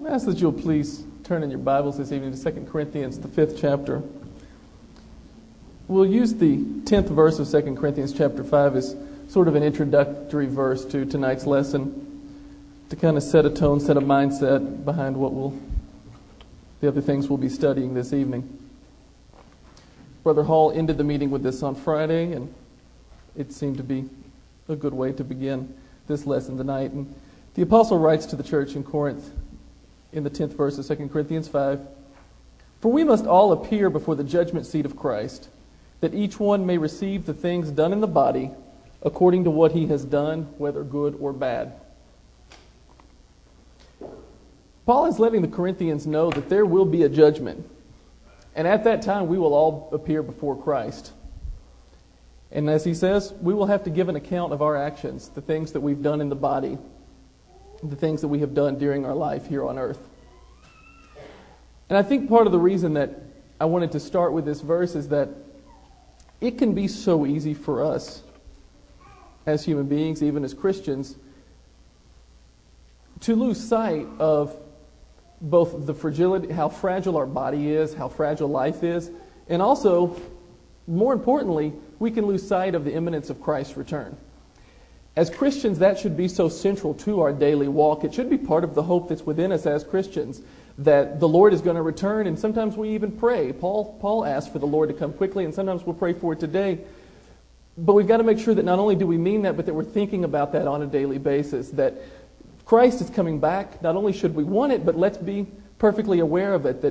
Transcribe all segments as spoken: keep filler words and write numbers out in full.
I ask that you'll please turn in your Bibles this evening to Second Corinthians, the fifth chapter. We'll use the tenth verse of Second Corinthians chapter five as sort of an introductory verse to tonight's lesson to kind of set a tone, set a mindset behind what we'll, the other things we'll be studying this evening. Brother Hall ended the meeting with this on Friday, and it seemed to be a good way to begin this lesson tonight. And the apostle writes to the church in Corinth in the tenth verse of Second Corinthians five, "For we must all appear before the judgment seat of Christ, that each one may receive the things done in the body according to what he has done, whether good or bad." Paul is letting the Corinthians know that there will be a judgment. And at that time, we will all appear before Christ. And as he says, we will have to give an account of our actions, the things that we've done in the body, the things that we have done during our life here on earth. And I think part of the reason that I wanted to start with this verse is that it can be so easy for us as human beings, even as Christians, to lose sight of both the fragility, how fragile our body is, how fragile life is, and also, more importantly, we can lose sight of the imminence of Christ's return. As Christians, that should be so central to our daily walk. It should be part of the hope that's within us as Christians, that the Lord is going to return, and sometimes we even pray. Paul, Paul asks for the Lord to come quickly, and sometimes we'll pray for it today. But we've got to make sure that not only do we mean that, but that we're thinking about that on a daily basis, that Christ is coming back. Not only should we want it, but let's be perfectly aware of it, that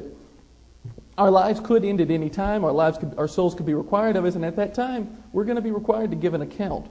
our lives could end at any time, our lives, could, our souls could be required of us, and at that time, we're going to be required to give an account.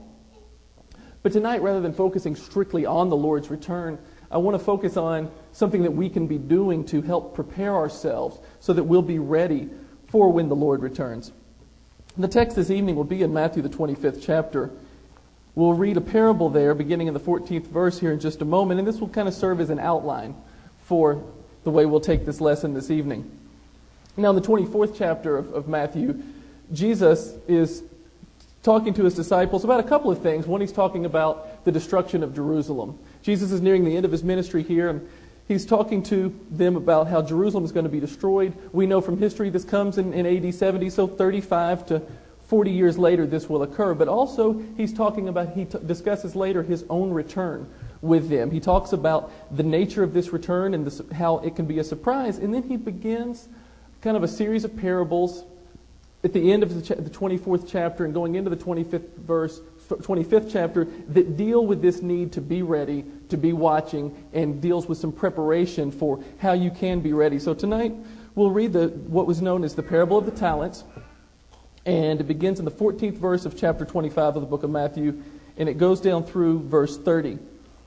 But tonight, rather than focusing strictly on the Lord's return, I want to focus on something that we can be doing to help prepare ourselves so that we'll be ready for when the Lord returns. The text this evening will be in Matthew, the twenty-fifth chapter. We'll read a parable there, beginning in the fourteenth verse here in just a moment, and this will kind of serve as an outline for the way we'll take this lesson this evening. Now, in the twenty-fourth chapter of, of Matthew, Jesus is talking to his disciples about a couple of things. One, he's talking about the destruction of Jerusalem. Jesus is nearing the end of his ministry here, and he's talking to them about how Jerusalem is going to be destroyed. We know from history this comes in, in A D seventy, so thirty-five to forty years later this will occur. But also, he's talking about, he t- discusses later his own return with them. He talks about the nature of this return and this, how it can be a surprise. And then he begins kind of a series of parables at the end of the, cha- the twenty-fourth chapter and going into the twenty-fifth verse, twenty-fifth chapter, that deal with this need to be ready, to be watching, and deals with some preparation for how you can be ready. So tonight we'll read the what was known as the parable of the talents, and it begins in the fourteenth verse of chapter twenty-five of the book of Matthew, and it goes down through verse thirty.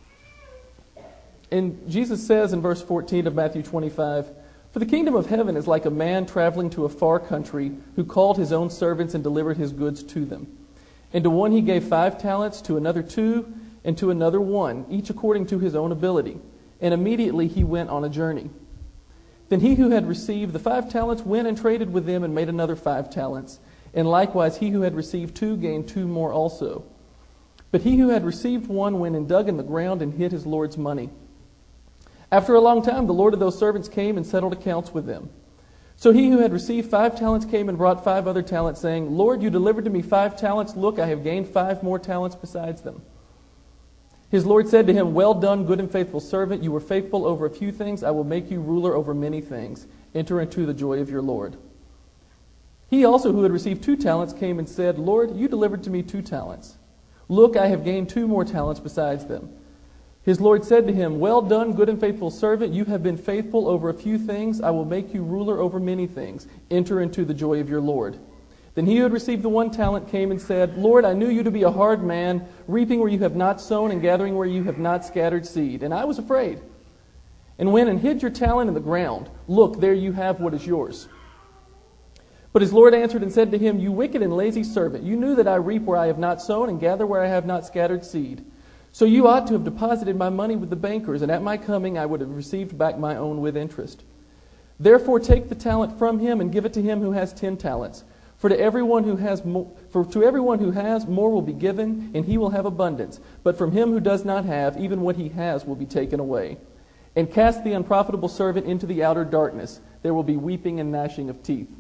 And Jesus says in verse fourteen of Matthew twenty-five, "For the kingdom of heaven is like a man traveling to a far country, who called his own servants and delivered his goods to them. And to one he gave five talents, to another two, and to another one, each according to his own ability. And immediately he went on a journey. Then he who had received the five talents went and traded with them and made another five talents. And likewise he who had received two gained two more also. But he who had received one went and dug in the ground and hid his Lord's money. After a long time, the Lord of those servants came and settled accounts with them. So he who had received five talents came and brought five other talents, saying, 'Lord, you delivered to me five talents. Look, I have gained five more talents besides them.' His Lord said to him, 'Well done, good and faithful servant. You were faithful over a few things. I will make you ruler over many things. Enter into the joy of your Lord.' He also who had received two talents came and said, 'Lord, you delivered to me two talents. Look, I have gained two more talents besides them.' His Lord said to him, 'Well done, good and faithful servant. You have been faithful over a few things. I will make you ruler over many things. Enter into the joy of your Lord.' Then he who had received the one talent came and said, 'Lord, I knew you to be a hard man, reaping where you have not sown and gathering where you have not scattered seed. And I was afraid, and went and hid your talent in the ground. Look, there you have what is yours.' But his Lord answered and said to him, 'You wicked and lazy servant, you knew that I reap where I have not sown and gather where I have not scattered seed. So you ought to have deposited my money with the bankers, and at my coming I would have received back my own with interest. Therefore take the talent from him and give it to him who has ten talents. For to everyone who has more, for to everyone who has more will be given, and he will have abundance. But from him who does not have, even what he has will be taken away. And cast the unprofitable servant into the outer darkness. There will be weeping and gnashing of teeth.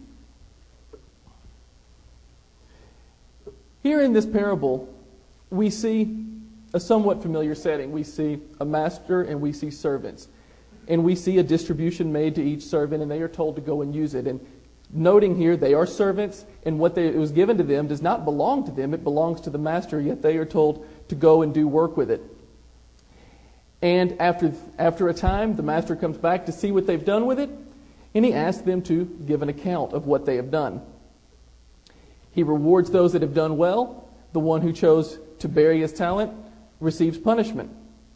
Here in this parable, we see a somewhat familiar setting. We see a master and we see servants. And we see a distribution made to each servant, and they are told to go and use it. And noting here, they are servants, and what they, it was given to them does not belong to them. It belongs to the master, yet they are told to go and do work with it. And after, after a time, the master comes back to see what they've done with it, and he asks them to give an account of what they have done. He rewards those that have done well. The one who chose to bury his talent receives punishment.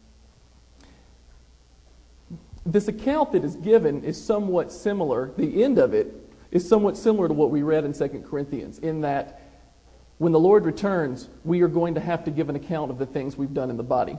This account that is given is somewhat similar, the end of it is somewhat similar to what we read in Second Corinthians, in that when the Lord returns, we are going to have to give an account of the things we've done in the body.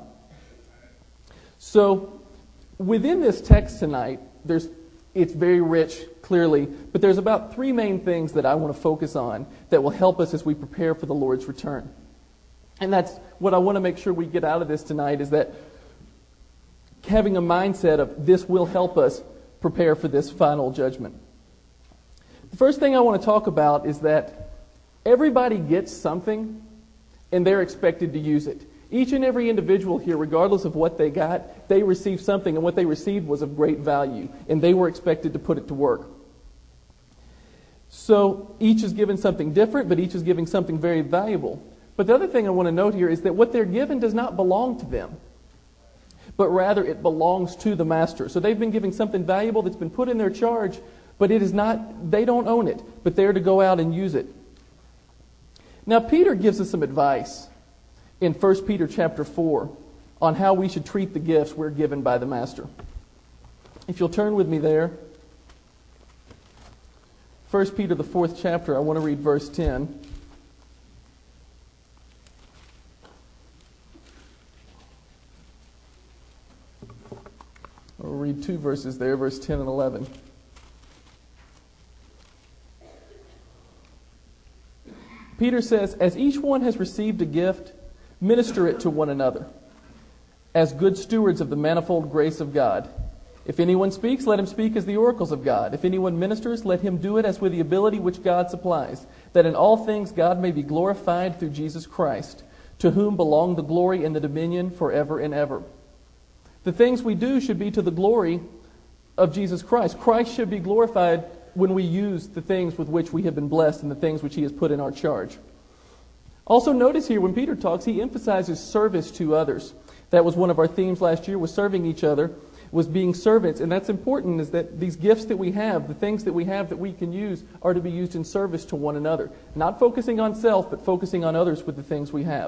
So, within this text tonight, there's it's very rich, clearly, but there's about three main things that I want to focus on that will help us as we prepare for the Lord's return. And that's what I want to make sure we get out of this tonight, is that having a mindset of this will help us prepare for this final judgment. The first thing I want to talk about is that everybody gets something and they're expected to use it. Each and every individual here, regardless of what they got, they received something, and what they received was of great value, and they were expected to put it to work. So each is given something different, but each is giving something very valuable. But the other thing I want to note here is that what they're given does not belong to them, but rather it belongs to the master. So they've been given something valuable that's been put in their charge, but it is not, they don't own it, but they're to go out and use it. Now Peter gives us some advice in First Peter chapter four on how we should treat the gifts we're given by the master. If you'll turn with me there. First Peter, the fourth chapter, I want to read verse ten. We'll read two verses there, verse ten and eleven. Peter says, "As each one has received a gift, minister it to one another, as good stewards of the manifold grace of God. If anyone speaks, let him speak as the oracles of God. If anyone ministers, let him do it as with the ability which God supplies, that in all things God may be glorified through Jesus Christ, to whom belong the glory and the dominion forever and ever." The things we do should be to the glory of Jesus Christ. Christ should be glorified when we use the things with which we have been blessed and the things which He has put in our charge. Also notice here when Peter talks, he emphasizes service to others. That was one of our themes last year, was serving each other, was being servants. And that's important, is that these gifts that we have, the things that we have that we can use, are to be used in service to one another. Not focusing on self, but focusing on others with the things we have.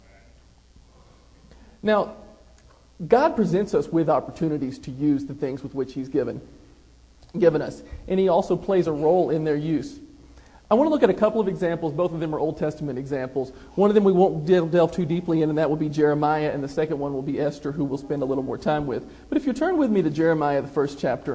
Now, God presents us with opportunities to use the things with which He's given, given us. And He also plays a role in their use. I want to look at a couple of examples. Both of them are Old Testament examples. One of them we won't delve, delve too deeply in, and that will be Jeremiah, and the second one will be Esther, who we'll spend a little more time with. But if you turn with me to Jeremiah, the first chapter.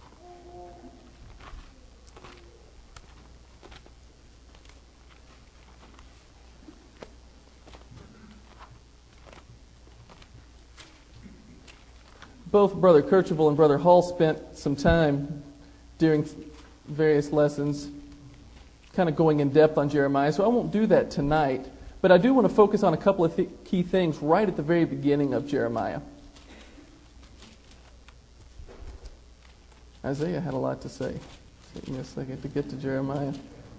Both Brother Kercheval and Brother Hall spent some time during various lessons kind of going in depth on Jeremiah, so I won't do that tonight. But I do want to focus on a couple of th- key things right at the very beginning of Jeremiah. Isaiah had a lot to say. Take me a second to get to Jeremiah.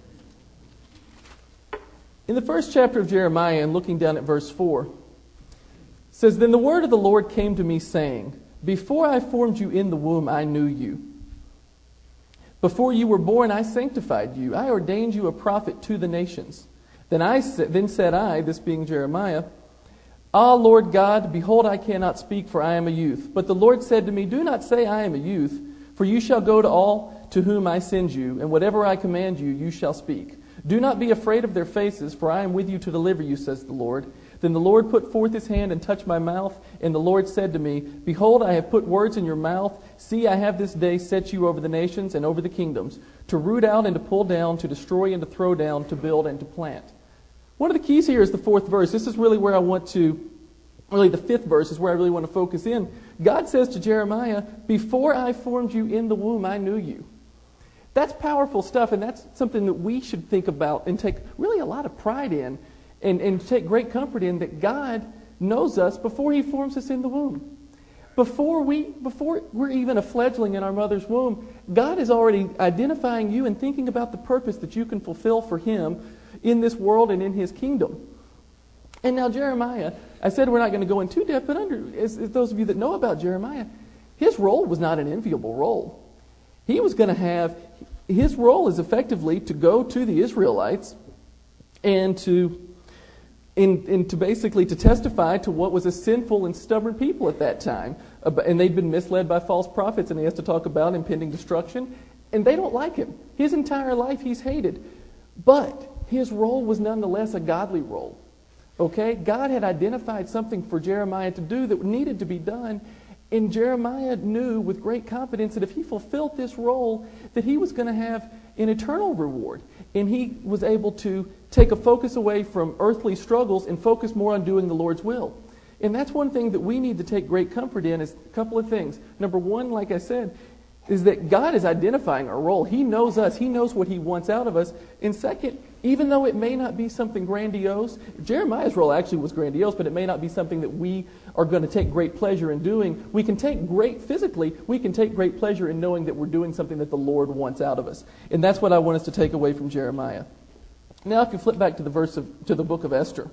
In the first chapter of Jeremiah, and looking down at verse four, it says, "Then the word of the Lord came to me, saying, Before I formed you in the womb, I knew you. Before you were born, I sanctified you. I ordained you a prophet to the nations. Then I sa- then said I," this being Jeremiah, "Ah, Lord God, behold, I cannot speak, for I am a youth. But the Lord said to me, Do not say I am a youth, for you shall go to all to whom I send you, and whatever I command you, you shall speak. Do not be afraid of their faces, for I am with you to deliver you, says the Lord. Then the Lord put forth His hand and touched my mouth, and the Lord said to me, Behold, I have put words in your mouth. See, I have this day set you over the nations and over the kingdoms, to root out and to pull down, to destroy and to throw down, to build and to plant." One of the keys here is the fourth verse. This is really where I want to, really the fifth verse is where I really want to focus in. God says to Jeremiah, before I formed you in the womb, I knew you. That's powerful stuff, and that's something that we should think about and take really a lot of pride in and, and take great comfort in, that God knows us before he forms us in the womb. Before, we, before we're even a fledgling in our mother's womb, God is already identifying you and thinking about the purpose that you can fulfill for him in this world and in his kingdom. And now Jeremiah, I said we're not going to go in too depth, but under, as, as those of you that know about Jeremiah, his role was not an enviable role. He was going to have, his role is effectively to go to the Israelites and to, in, in to basically to testify to what was a sinful and stubborn people at that time. And they'd been misled by false prophets, and he has to talk about impending destruction. And they don't like him. His entire life he's hated. But his role was nonetheless a godly role. Okay? God had identified something for Jeremiah to do that needed to be done. And Jeremiah knew with great confidence that if he fulfilled this role, that he was going to have an eternal reward. And he was able to take a focus away from earthly struggles and focus more on doing the Lord's will. And that's one thing that we need to take great comfort in, is a couple of things. Number one, like I said, is that God is identifying our role. He knows us. He knows what he wants out of us. And second, even though it may not be something grandiose, Jeremiah's role actually was grandiose, but it may not be something that we are going to take great pleasure in doing. We can take great, physically, we can take great pleasure in knowing that we're doing something that the Lord wants out of us. And that's what I want us to take away from Jeremiah. Now if you flip back to the verse of, to the book of Esther.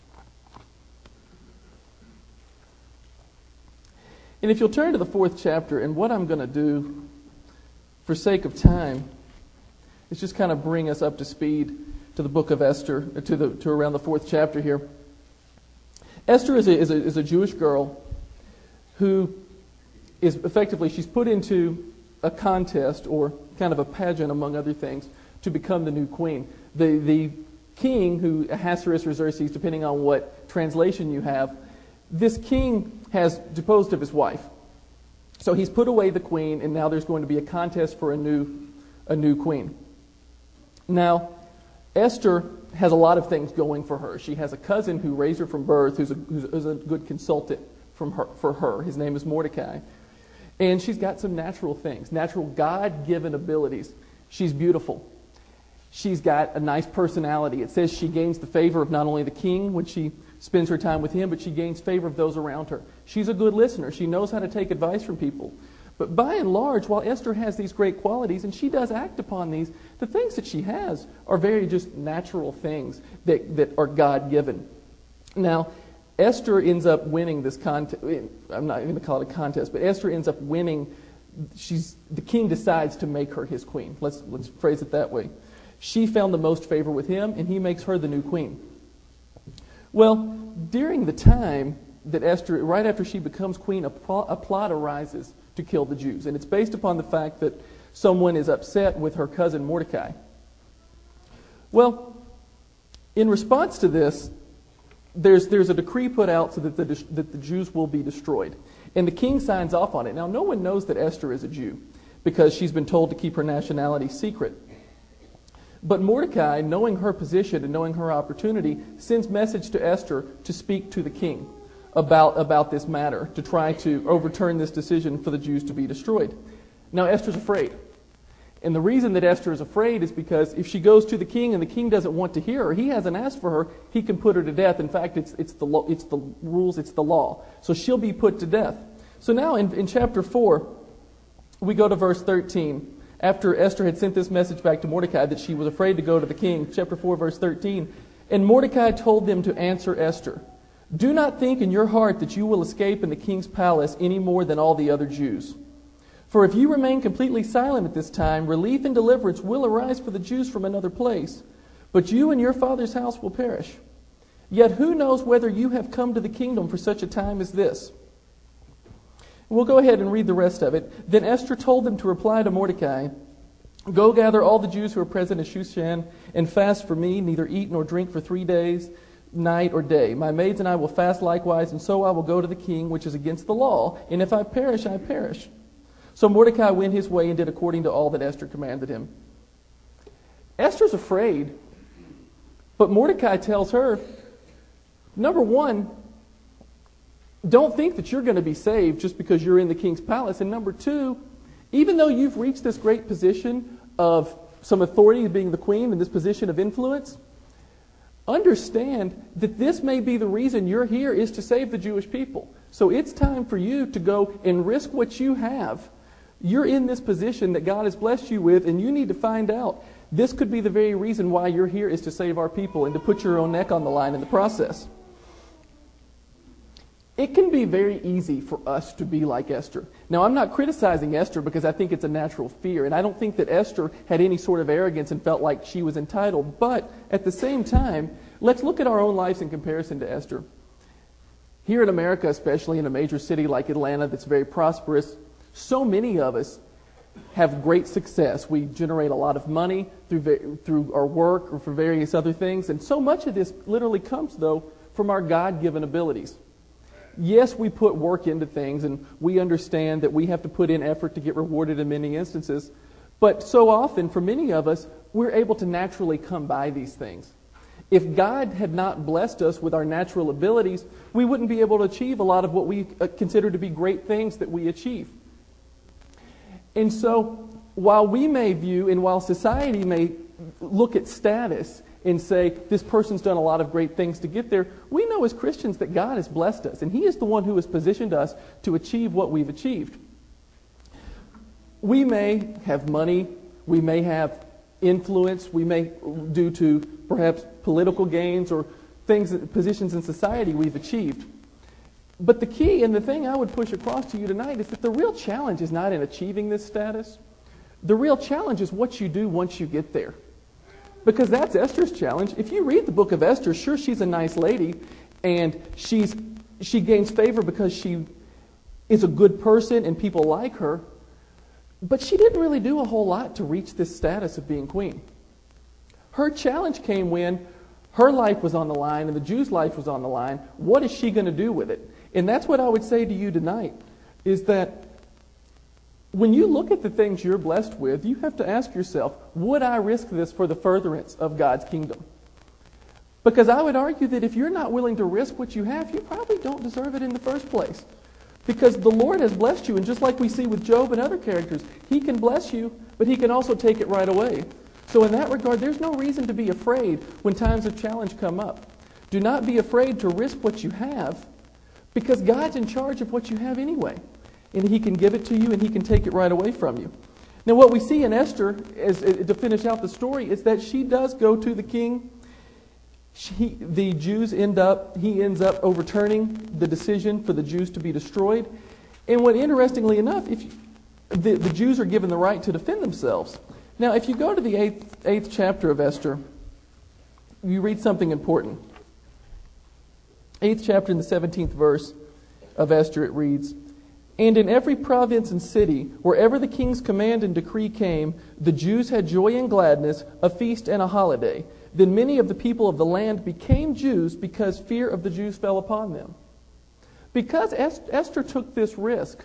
And if you'll turn to the fourth chapter, and what I'm going to do, for sake of time, is just kind of bring us up to speed to the book of Esther, to the to around the fourth chapter here. Esther is a, is a, is a Jewish girl who is effectively, she's put into a contest, or kind of a pageant among other things, to become the new queen. The, the king, who Ahasuerus or Xerxes, depending on what translation you have, this king has deposed of his wife. So he's put away the queen, and now there's going to be a contest for a new, a new queen. Now, Esther has a lot of things going for her. She has a cousin who raised her from birth, who's a, who's a good consultant from her, for her. His name is Mordecai. And she's got some natural things, natural God-given abilities. She's beautiful. She's got a nice personality. It says she gains the favor of not only the king when she spends her time with him, but she gains favor of those around her. She's a good listener. She knows how to take advice from people. But by and large, while Esther has these great qualities, and she does act upon these, the things that she has are very just natural things that, that are God-given. Now, Esther ends up winning this contest. I'm not going to call it a contest, but Esther ends up winning. She's the king decides to make her his queen. Let's let's phrase it that way. She found the most favor with him, and he makes her the new queen. Well, during the time that Esther, right after she becomes queen, a, pl- a plot arises to kill the Jews. And it's based upon the fact that someone is upset with her cousin Mordecai. Well, in response to this, there's there's a decree put out so that the, that the Jews will be destroyed. And the king signs off on it. Now, no one knows that Esther is a Jew because she's been told to keep her nationality secret. But Mordecai, knowing her position and knowing her opportunity, sends message to Esther to speak to the king about, about this matter, to try to overturn this decision for the Jews to be destroyed. Now, Esther's afraid. And the reason that Esther is afraid is because if she goes to the king and the king doesn't want to hear her, he hasn't asked for her, he can put her to death. In fact, it's, it's, the, lo- it's the rules, it's the law. So she'll be put to death. So now in, in chapter four, we go to verse thirteen. After Esther had sent this message back to Mordecai that she was afraid to go to the king, chapter four, verse thirteen, and Mordecai told them to answer Esther, "Do not think in your heart that you will escape in the king's palace any more than all the other Jews. For if you remain completely silent at this time, relief and deliverance will arise for the Jews from another place, but you and your father's house will perish. Yet who knows whether you have come to the kingdom for such a time as this?" We'll go ahead and read the rest of it. Then Esther told them to reply to Mordecai, "Go gather all the Jews who are present at Shushan and fast for me, neither eat nor drink for three days, night or day. My maids and I will fast likewise, and so I will go to the king, which is against the law, and if I perish, I perish." So Mordecai went his way and did according to all that Esther commanded him. Esther's afraid, but Mordecai tells her, number one, don't think that you're going to be saved just because you're in the king's palace. And number two, even though you've reached this great position of some authority, being the queen, and this position of influence, understand that this may be the reason you're here is to save the Jewish people. So it's time for you to go and risk what you have. You're in this position that God has blessed you with, and you need to find out. This could be the very reason why you're here, is to save our people and to put your own neck on the line in the process. It can be very easy for us to be like Esther. Now, I'm not criticizing Esther because I think it's a natural fear, and I don't think that Esther had any sort of arrogance and felt like she was entitled. But at the same time, let's look at our own lives in comparison to Esther. Here in America, especially in a major city like Atlanta that's very prosperous, so many of us have great success. We generate a lot of money through through our work or for various other things, and so much of this literally comes, though, from our God-given abilities. Yes, we put work into things, and we understand that we have to put in effort to get rewarded in many instances. But so often, for many of us, we're able to naturally come by these things. If God had not blessed us with our natural abilities, we wouldn't be able to achieve a lot of what we consider to be great things that we achieve. And so, while we may view, and while society may look at status and say, this person's done a lot of great things to get there, we know as Christians that God has blessed us, and He is the one who has positioned us to achieve what we've achieved. We may have money, we may have influence, we may, due to perhaps political gains or things, positions in society we've achieved. But the key, and the thing I would push across to you tonight, is that the real challenge is not in achieving this status. The real challenge is what you do once you get there. Because that's Esther's challenge. If you read the book of Esther, sure, she's a nice lady, and she's she gains favor because she is a good person and people like her, but she didn't really do a whole lot to reach this status of being queen. Her challenge came when her life was on the line and the Jews' life was on the line. What is she going to do with it? And that's what I would say to you tonight, is that when you look at the things you're blessed with, you have to ask yourself, would I risk this for the furtherance of God's kingdom? Because I would argue that if you're not willing to risk what you have, you probably don't deserve it in the first place. Because the Lord has blessed you, and just like we see with Job and other characters, He can bless you, but He can also take it right away. So in that regard, there's no reason to be afraid when times of challenge come up. Do not be afraid to risk what you have, because God's in charge of what you have anyway. And He can give it to you, and He can take it right away from you. Now, what we see in Esther, as, to finish out the story, is that she does go to the king. She, the Jews end up, he ends up overturning the decision for the Jews to be destroyed. And what, interestingly enough, if you, the, the Jews are given the right to defend themselves. Now, if you go to the eighth, eighth chapter of Esther, you read something important. Eighth chapter in the seventeenth verse of Esther, it reads, "And in every province and city, wherever the king's command and decree came, the Jews had joy and gladness, a feast and a holiday. Then many of the people of the land became Jews because fear of the Jews fell upon them." Because Esther took this risk,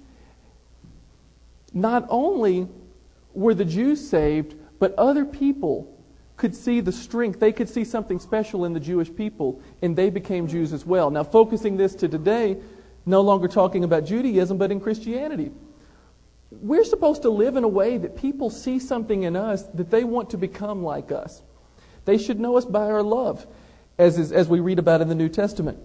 not only were the Jews saved, but other people could see the strength. They could see something special in the Jewish people, and they became Jews as well. Now, focusing this to today, no longer talking about Judaism, but in Christianity. We're supposed to live in a way that people see something in us that they want to become like us. They should know us by our love, as is, as we read about in the New Testament.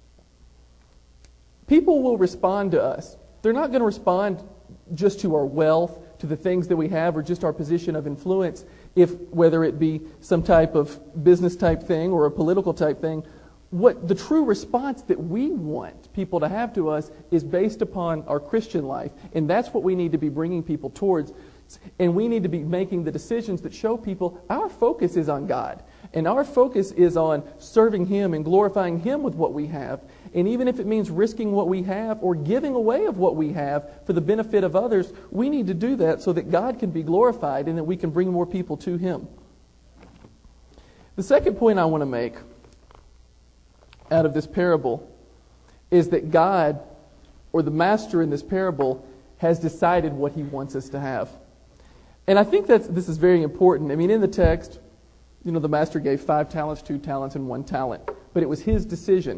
People will respond to us. They're not going to respond just to our wealth, to the things that we have, or just our position of influence, if whether it be some type of business type thing or a political type thing. What the true response that we want people to have to us is based upon our Christian life, and that's what we need to be bringing people towards. And we need to be making the decisions that show people our focus is on God, and our focus is on serving Him and glorifying Him with what we have. And even if it means risking what we have or giving away of what we have for the benefit of others, we need to do that so that God can be glorified and that we can bring more people to Him. The second point I want to make out of this parable is that God, or the master in this parable, has decided what He wants us to have. And I think that this is very important. I mean, in the text, you know, the master gave five talents, two talents, and one talent. But it was his decision.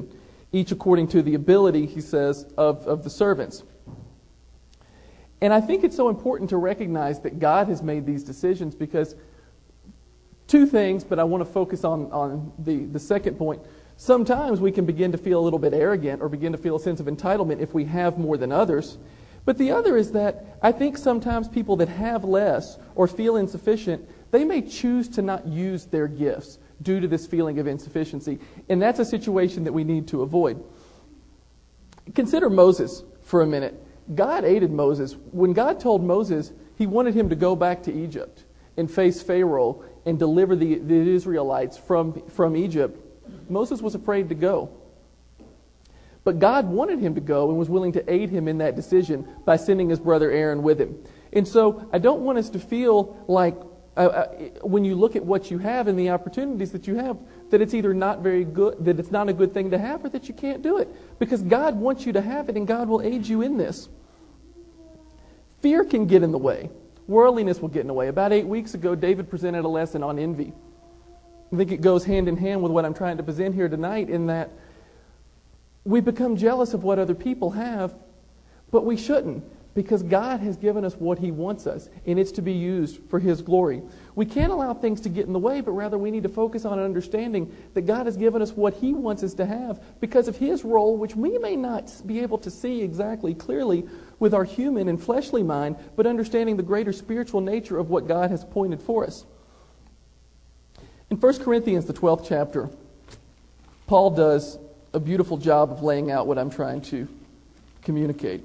each according to the ability, he says, of, of the servants. And I think it's so important to recognize that God has made these decisions, because two things, but I want to focus on, on the, the second point. Sometimes we can begin to feel a little bit arrogant or begin to feel a sense of entitlement if we have more than others. But the other is that I think sometimes people that have less or feel insufficient, they may choose to not use their gifts due to this feeling of insufficiency. And that's a situation that we need to avoid. Consider Moses for a minute. God aided Moses. When God told Moses he wanted him to go back to Egypt and face Pharaoh and deliver the, the Israelites from, from Egypt, Moses was afraid to go. But God wanted him to go and was willing to aid him in that decision by sending his brother Aaron with him. And so I don't want us to feel like uh, uh, when you look at what you have and the opportunities that you have, that it's either not very good, that it's not a good thing to have, or that you can't do it. Because God wants you to have it, and God will aid you in this. Fear can get in the way. Worldliness will get in the way. About eight weeks ago, David presented a lesson on envy. I think it goes hand in hand with what I'm trying to present here tonight, in that we become jealous of what other people have, but we shouldn't, because God has given us what He wants us, and it's to be used for His glory. We can't allow things to get in the way, but rather we need to focus on understanding that God has given us what He wants us to have because of His role, which we may not be able to see exactly clearly with our human and fleshly mind, but understanding the greater spiritual nature of what God has appointed for us. In First Corinthians, the twelfth chapter, Paul does a beautiful job of laying out what I'm trying to communicate.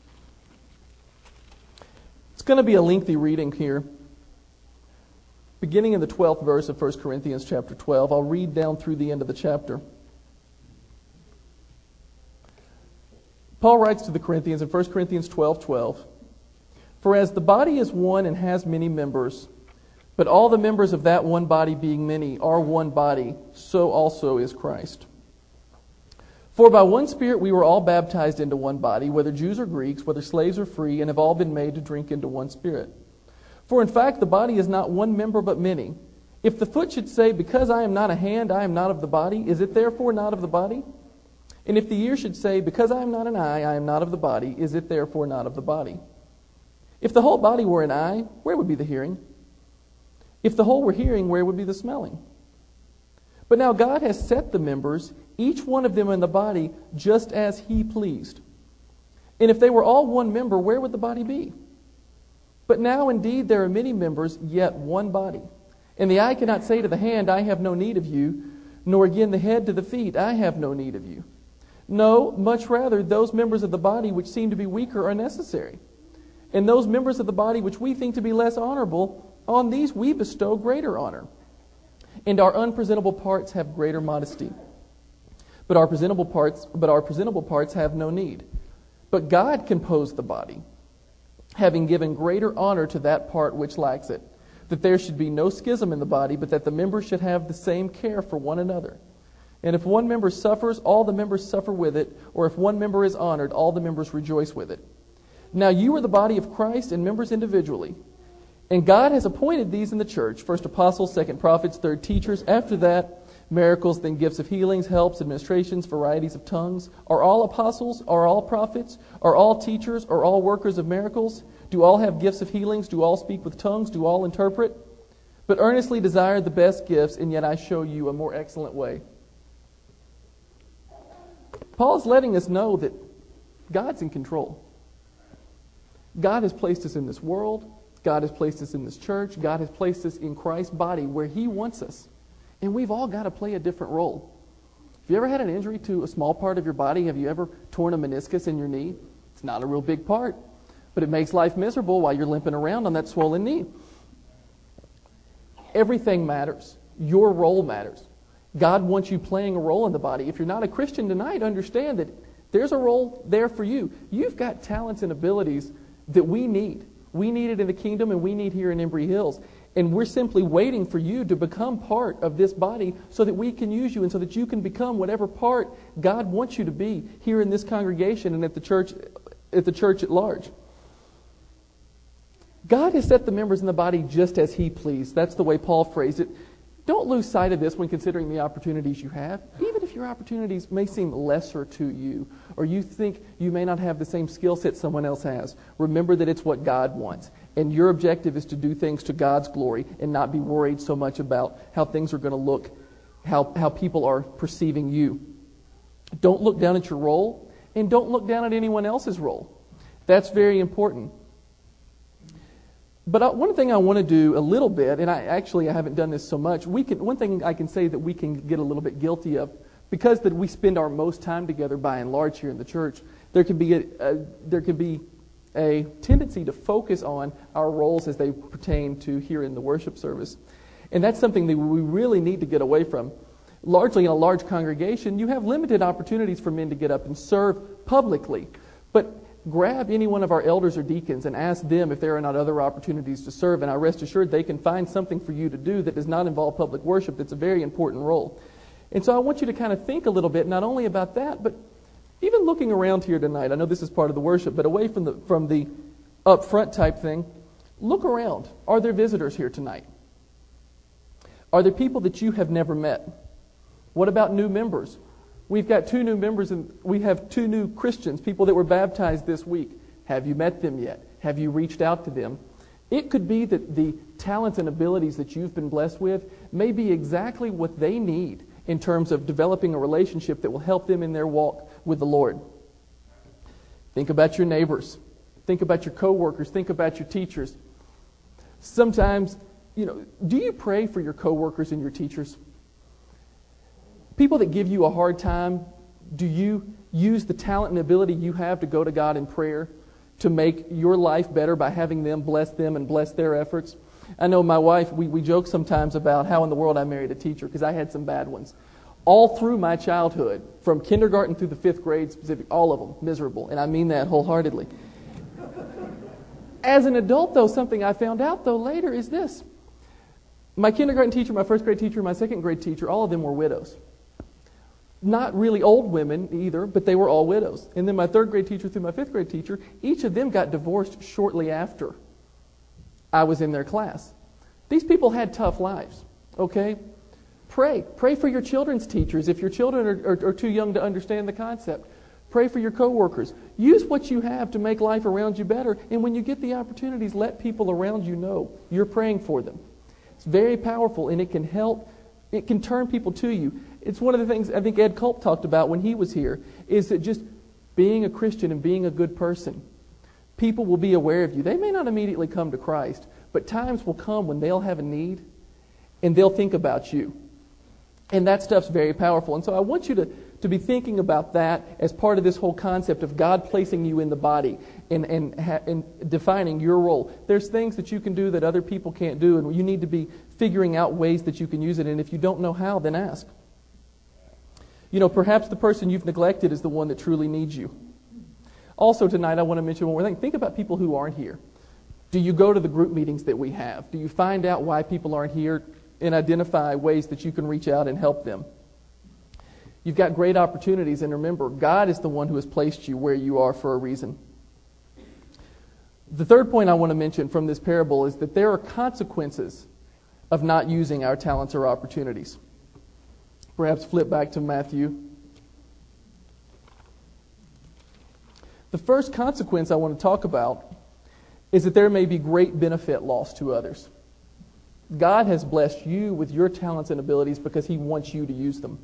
It's going to be a lengthy reading here. Beginning in the twelfth verse of First Corinthians chapter twelve, I'll read down through the end of the chapter. Paul writes to the Corinthians in First Corinthians twelve twelve, "For as the body is one and has many members, but all the members of that one body being many are one body, so also is Christ. For by one Spirit we were all baptized into one body, whether Jews or Greeks, whether slaves or free, and have all been made to drink into one Spirit. For in fact the body is not one member but many. If the foot should say, because I am not a hand, I am not of the body, is it therefore not of the body? And if the ear should say, because I am not an eye, I am not of the body, is it therefore not of the body? If the whole body were an eye, where would be the hearing? If the whole were hearing, where would be the smelling? But now God has set the members, each one of them in the body, just as He pleased. And if they were all one member, where would the body be? But now indeed there are many members, yet one body. And the eye cannot say to the hand, I have no need of you, nor again the head to the feet, I have no need of you. No, much rather, those members of the body which seem to be weaker are necessary. And those members of the body which we think to be less honorable, on these we bestow greater honor. And our unpresentable parts have greater modesty. But our presentable parts, but our presentable parts have no need. But God composed the body, having given greater honor to that part which lacks it, that there should be no schism in the body, but that the members should have the same care for one another. And if one member suffers, all the members suffer with it, or if one member is honored, all the members rejoice with it. Now you are the body of Christ and members individually. And God has appointed these in the church, first apostles, second prophets, third teachers, after that miracles, then gifts of healings, helps, administrations, varieties of tongues. Are all apostles? Are all prophets? Are all teachers? Are all workers of miracles? Do all have gifts of healings? Do all speak with tongues? Do all interpret? But earnestly desire the best gifts, and yet I show you a more excellent way." Paul's letting us know that God's in control. God has placed us in this world. God has placed us in this church. God has placed us in Christ's body where He wants us. And we've all got to play a different role. Have you ever had an injury to a small part of your body? Have you ever torn a meniscus in your knee? It's not a real big part, but it makes life miserable while you're limping around on that swollen knee. Everything matters. Your role matters. God wants you playing a role in the body. If you're not a Christian tonight, understand that there's a role there for you. You've got talents and abilities that we need. We need it in the kingdom, and we need here in Embry Hills. And we're simply waiting for you to become part of this body so that we can use you and so that you can become whatever part God wants you to be here in this congregation and at the church, at the church at large. God has set the members in the body just as He pleased. That's the way Paul phrased it. Don't lose sight of this when considering the opportunities you have. Even if if your opportunities may seem lesser to you, or you think you may not have the same skill set someone else has, remember that it's what God wants. And your objective is to do things to God's glory and not be worried so much about how things are going to look, how, how people are perceiving you. Don't look down at your role, and don't look down at anyone else's role. That's very important. But I, one thing I want to do a little bit, and I actually I haven't done this so much, we can, one thing I can say that we can get a little bit guilty of, because that we spend our most time together by and large here in the church, there can be a, a, there can be a tendency to focus on our roles as they pertain to here in the worship service. And that's something that we really need to get away from. Largely in a large congregation, you have limited opportunities for men to get up and serve publicly. But grab any one of our elders or deacons and ask them if there are not other opportunities to serve, and I rest assured they can find something for you to do that does not involve public worship that's a very important role. And so I want you to kind of think a little bit, not only about that, but even looking around here tonight. I know this is part of the worship, but away from the from the up front type thing, look around. Are there visitors here tonight? Are there people that you have never met? What about new members? We've got two new members, and we have two new Christians, people that were baptized this week. Have you met them yet? Have you reached out to them? It could be that the talents and abilities that you've been blessed with may be exactly what they need in terms of developing a relationship that will help them in their walk with the Lord. Think about your neighbors. Think about your coworkers. Think about your teachers. Sometimes, you know, do you pray for your coworkers and your teachers? People that give you a hard time, do you use the talent and ability you have to go to God in prayer to make your life better by having them bless them and bless their efforts? I know my wife, we, we joke sometimes about how in the world I married a teacher, because I had some bad ones. All through my childhood, from kindergarten through the fifth grade specific, all of them miserable, and I mean that wholeheartedly. As an adult, though, something I found out, though, later is this. My kindergarten teacher, my first grade teacher, my second grade teacher, all of them were widows. Not really old women either, but they were all widows. And then my third grade teacher through my fifth grade teacher, each of them got divorced shortly after I was in their class. These people had tough lives, okay? Pray. Pray for your children's teachers if your children are, are, are too young to understand the concept. Pray for your coworkers. Use what you have to make life around you better. And when you get the opportunities, let people around you know you're praying for them. It's very powerful, and it can help. It can turn people to you. It's one of the things I think Ed Culp talked about when he was here, is that just being a Christian and being a good person, people will be aware of you. They may not immediately come to Christ, but times will come when they'll have a need, and they'll think about you. And that stuff's very powerful. And so I want you to, to be thinking about that as part of this whole concept of God placing you in the body and, and, ha- and defining your role. There's things that you can do that other people can't do, and you need to be figuring out ways that you can use it. And if you don't know how, then ask. You know, perhaps the person you've neglected is the one that truly needs you. Also tonight, I want to mention one more thing. Think about people who aren't here. Do you go to the group meetings that we have? Do you find out why people aren't here and identify ways that you can reach out and help them? You've got great opportunities, and remember, God is the one who has placed you where you are for a reason. The third point I want to mention from this parable is that there are consequences of not using our talents or opportunities. Perhaps flip back to Matthew. The first consequence I want to talk about is that there may be great benefit lost to others. God has blessed you with your talents and abilities because He wants you to use them.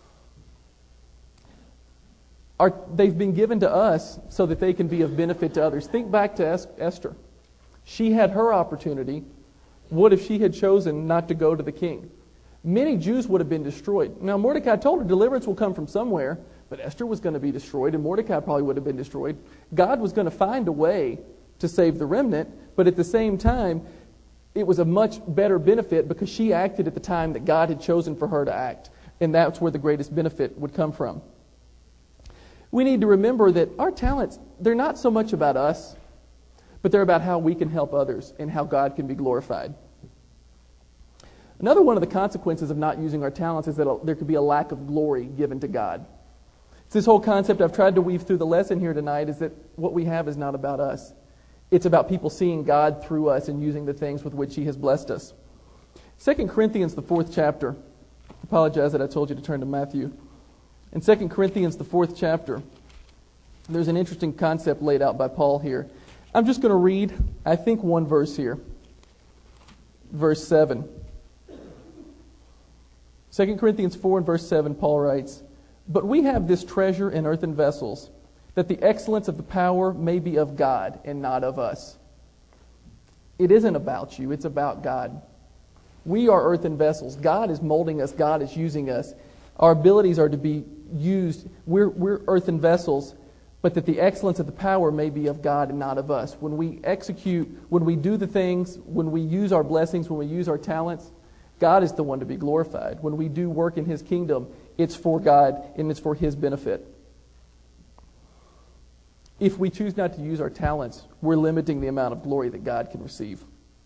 Our, they've been given to us so that they can be of benefit to others. Think back to es- Esther. She had her opportunity. What if she had chosen not to go to the king? Many Jews would have been destroyed. Now, Mordecai told her deliverance will come from somewhere, but Esther was going to be destroyed, and Mordecai probably would have been destroyed. God was going to find a way to save the remnant, but at the same time, it was a much better benefit because she acted at the time that God had chosen for her to act, and that's where the greatest benefit would come from. We need to remember that our talents, they're not so much about us, but they're about how we can help others and how God can be glorified. Another one of the consequences of not using our talents is that a, there could be a lack of glory given to God. It's this whole concept I've tried to weave through the lesson here tonight is that what we have is not about us. It's about people seeing God through us and using the things with which He has blessed us. Second Corinthians, the fourth chapter. I apologize that I told you to turn to Matthew. In Second Corinthians, the fourth chapter, there's an interesting concept laid out by Paul here. I'm just going to read, I think, one verse here. Verse seven. Second Corinthians four and verse seven, Paul writes, "But we have this treasure in earthen vessels, that the excellence of the power may be of God and not of us." It isn't about you, it's about God. We are earthen vessels. God is molding us, God is using us. Our abilities are to be used. We're, we're earthen vessels, but that the excellence of the power may be of God and not of us. When we execute, when we do the things, when we use our blessings, when we use our talents, God is the one to be glorified. When we do work in His kingdom, it's for God and it's for His benefit. If we choose not to use our talents, we're limiting the amount of glory that God can receive.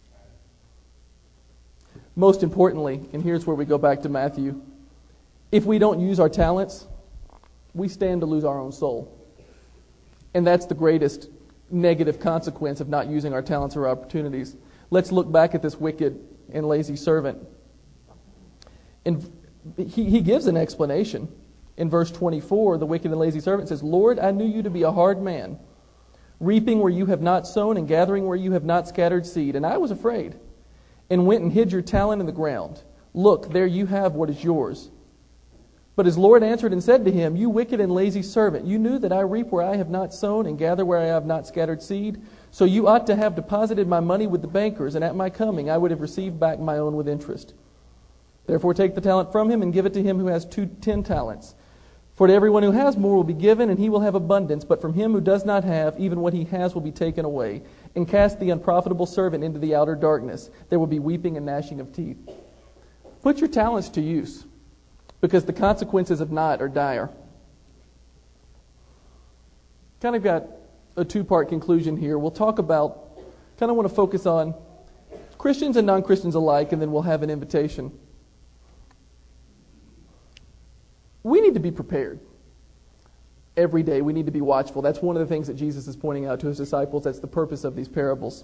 Most importantly, and here's where we go back to Matthew, if we don't use our talents, we stand to lose our own soul. And that's the greatest negative consequence of not using our talents or opportunities. Let's look back at this wicked and lazy servant. And he, he gives an explanation. In verse twenty-four, the wicked and lazy servant says, "Lord, I knew you to be a hard man, reaping where you have not sown and gathering where you have not scattered seed. And I was afraid, and went and hid your talent in the ground. Look, there you have what is yours." But his Lord answered and said to him, "You wicked and lazy servant, you knew that I reap where I have not sown and gather where I have not scattered seed. So you ought to have deposited my money with the bankers, and at my coming I would have received back my own with interest. Therefore take the talent from him and give it to him who has two, ten talents. For to everyone who has more will be given, and he will have abundance. But from him who does not have, even what he has will be taken away. And cast the unprofitable servant into the outer darkness. There will be weeping and gnashing of teeth." Put your talents to use, because the consequences of not are dire. Kind of got a two-part conclusion here. We'll talk about, kind of want to focus on Christians and non-Christians alike, and then we'll have an invitation. We need to be prepared. Every day we need to be watchful. That's one of the things that Jesus is pointing out to His disciples. That's the purpose of these parables.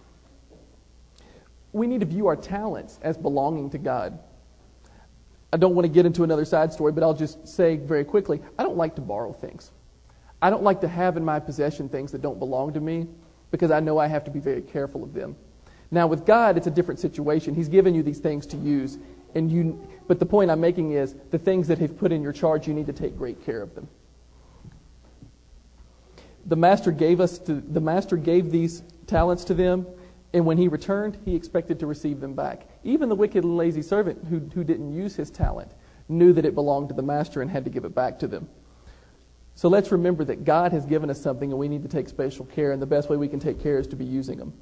We need to view our talents as belonging to God. I don't want to get into another side story, but I'll just say very quickly, I don't like to borrow things. I don't like to have in my possession things that don't belong to me, because I know I have to be very careful of them. Now with God, it's a different situation. He's given you these things to use, and you. But the point I'm making is, the things that He's put in your charge, you need to take great care of them. The master gave us to, the master gave these talents to them, and when he returned, he expected to receive them back. Even the wicked and lazy servant who, who didn't use his talent knew that it belonged to the master and had to give it back to them. So let's remember that God has given us something, and we need to take special care, and the best way we can take care is to be using them.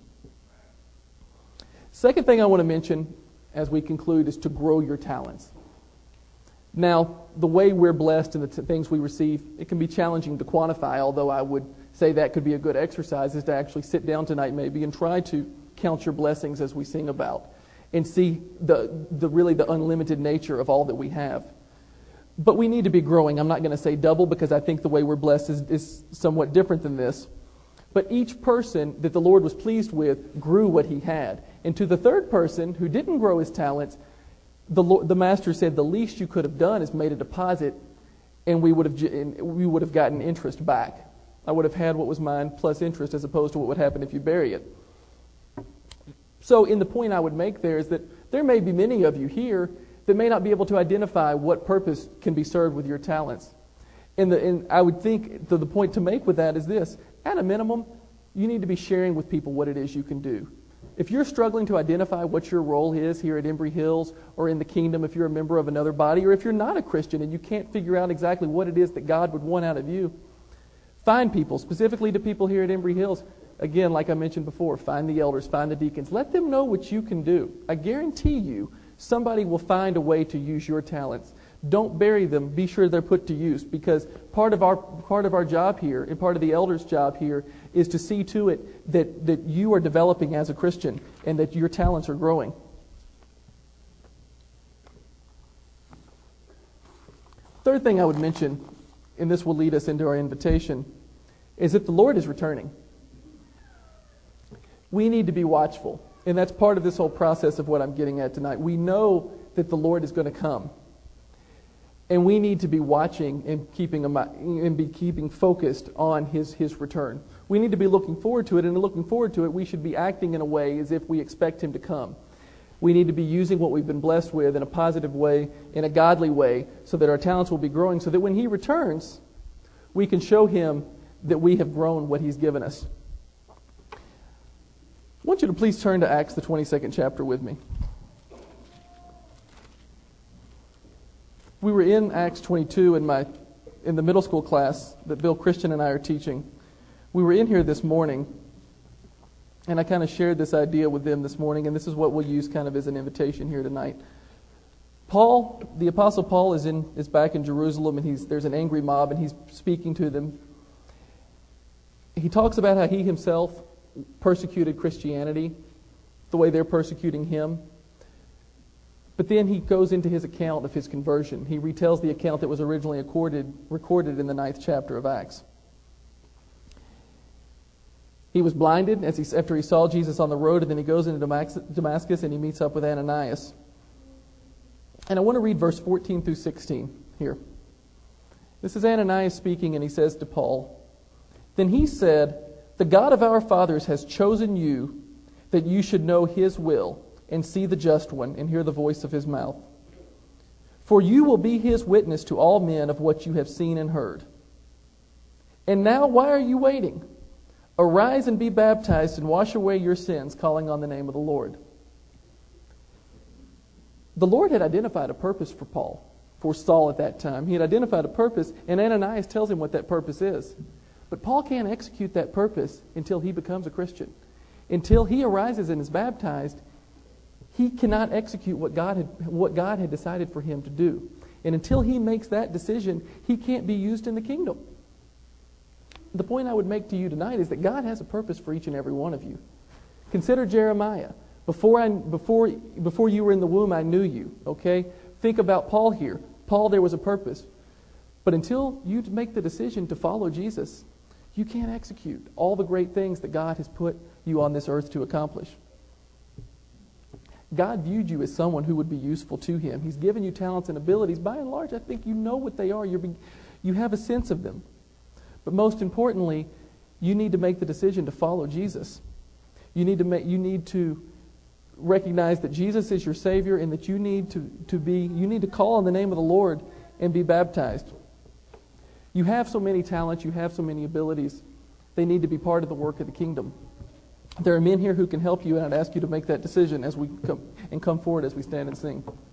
Second thing I want to mention as we conclude is to grow your talents. Now, the way we're blessed and the t- things we receive, it can be challenging to quantify, although I would say that could be a good exercise, is to actually sit down tonight maybe and try to count your blessings as we sing about and see the, the really the unlimited nature of all that we have. But we need to be growing. I'm not going to say double, because I think the way we're blessed is, is somewhat different than this. But each person that the Lord was pleased with grew what he had. And to the third person who didn't grow his talents, the Lord, the master said, the least you could have done is made a deposit, and we would have and we would have gotten interest back. I would have had what was mine plus interest, as opposed to what would happen if you bury it. So in the point I would make there is that there may be many of you here that may not be able to identify what purpose can be served with your talents. And, the, and I would think the, the point to make with that is this. At a minimum, you need to be sharing with people what it is you can do. If you're struggling to identify what your role is here at Embry Hills or in the kingdom, if you're a member of another body, or if you're not a Christian and you can't figure out exactly what it is that God would want out of you, find people, specifically to people here at Embry Hills. Again, like I mentioned before, find the elders, find the deacons. Let them know what you can do. I guarantee you, somebody will find a way to use your talents. Don't bury them. Be sure they're put to use, because part of our part of our job here, and part of the elders' job here, is to see to it that, that you are developing as a Christian and that your talents are growing. Third thing I would mention, and this will lead us into our invitation, is that the Lord is returning. We need to be watchful, and that's part of this whole process of what I'm getting at tonight. We know that the Lord is going to come. And we need to be watching and keeping a, and be keeping focused on his, his return. We need to be looking forward to it, and in looking forward to it, we should be acting in a way as if we expect him to come. We need to be using what we've been blessed with in a positive way, in a godly way, so that our talents will be growing, so that when he returns, we can show him that we have grown what he's given us. I want you to please turn to Acts, the twenty-second chapter with me. We were in Acts twenty-two in my in the middle school class that Bill Christian and I are teaching. We were in here this morning, and I kind of shared this idea with them this morning, and this is what we'll use kind of as an invitation here tonight. Paul, the Apostle Paul, is in is back in Jerusalem, and he's there's an angry mob, and he's speaking to them. He talks about how he himself persecuted Christianity, the way they're persecuting him. But then he goes into his account of his conversion. He retells the account that was originally recorded, recorded in the ninth chapter of Acts. He was blinded as he, after he saw Jesus on the road, and then he goes into Damascus and he meets up with Ananias. And I want to read verse fourteen through sixteen here. This is Ananias speaking, and he says to Paul, "Then he said, 'The God of our fathers has chosen you, that you should know his will, and see the just one, and hear the voice of his mouth. For you will be his witness to all men of what you have seen and heard. And now why are you waiting? Arise and be baptized, and wash away your sins, calling on the name of the Lord.'" The Lord had identified a purpose for Paul, for Saul at that time. He had identified a purpose, and Ananias tells him what that purpose is. But Paul can't execute that purpose until he becomes a Christian. Until he arises and is baptized, he cannot execute what God had what God had decided for him to do. And until he makes that decision, he can't be used in the kingdom. The point I would make to you tonight is that God has a purpose for each and every one of you. Consider Jeremiah. Before I before before you were in the womb, I knew you. Okay? Think about Paul here. Paul, there was a purpose. But until you make the decision to follow Jesus, you can't execute all the great things that God has put you on this earth to accomplish. God viewed you as someone who would be useful to him. He's given you talents and abilities. By and large, I think you know what they are. You're be, you have a sense of them. But most importantly, you need to make the decision to follow Jesus. You need to make, you need to recognize that Jesus is your Savior, and that you need to, to be you need to call on the name of the Lord and be baptized. You have so many talents, you have so many abilities. They need to be part of the work of the kingdom. There are men here who can help you, and I'd ask you to make that decision as we come and come forward as we stand and sing.